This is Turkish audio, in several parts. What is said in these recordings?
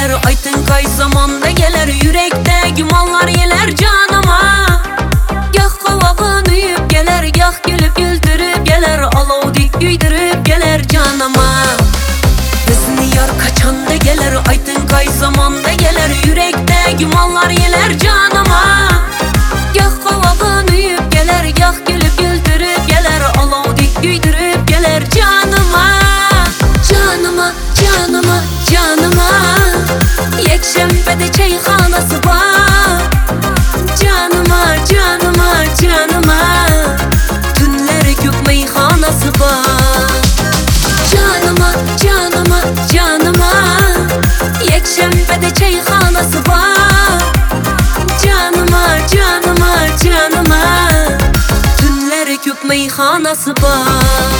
gelir, aytın kay zamanda gelir, yürekte gümanlar yeler canıma. Gah kavağın uyup gelir, gah gülüp güldürüp gelir, alav dik güydürüp gelir canıma. Bizni yar kaçanda gelir, aytın kay zamanda gelir, yürekte gümanlar yeler canıma. Gah kavağın uyup gelir, gah gülüp güldürüp gelir, alav dik güydürüp gelir canıma. Canıma, canıma, canıma, Yekşembe'de çayxanası var. Canıma, canıma, canıma, tünleri kök meyxanası var. Canıma, canıma, canıma, Yekşembe'de çayxanası var. Canıma, canıma, canıma, tünleri kök meyxanası var.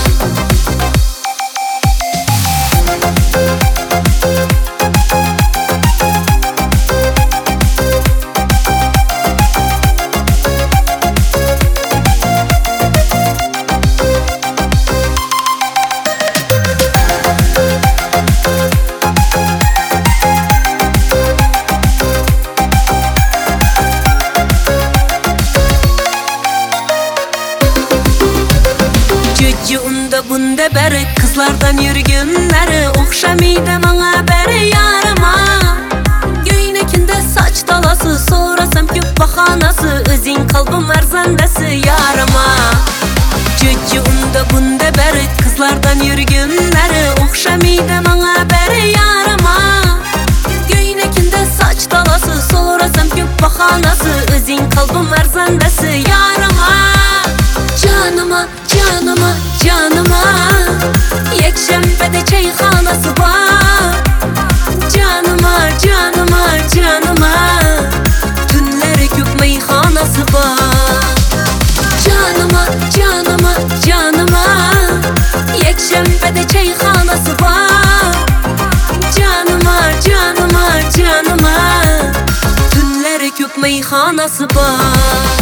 Unda bunda beri kızlardan yürgünleri, okşamaydı bana beri yarıma. Göynekinde saç dalası, sorasam köp bahanası, özün kalbim erzandası yarıma. Unda bunda beri kızlardan yürgünleri, okşamaydı bana beri yarıma. Göynekinde saç dalası, sorasam köp bahanası, özün kalbim erzandası yarıma. Canıma, canıma, canıma, Yekşembe'de çayxanası var. Canıma, canıma, canıma, tünleri kök meyxanası var. Canıma, canıma, canıma, Yekşembe'de çayxanası var. Canıma, canıma, canıma, tünleri kök meyxanası var.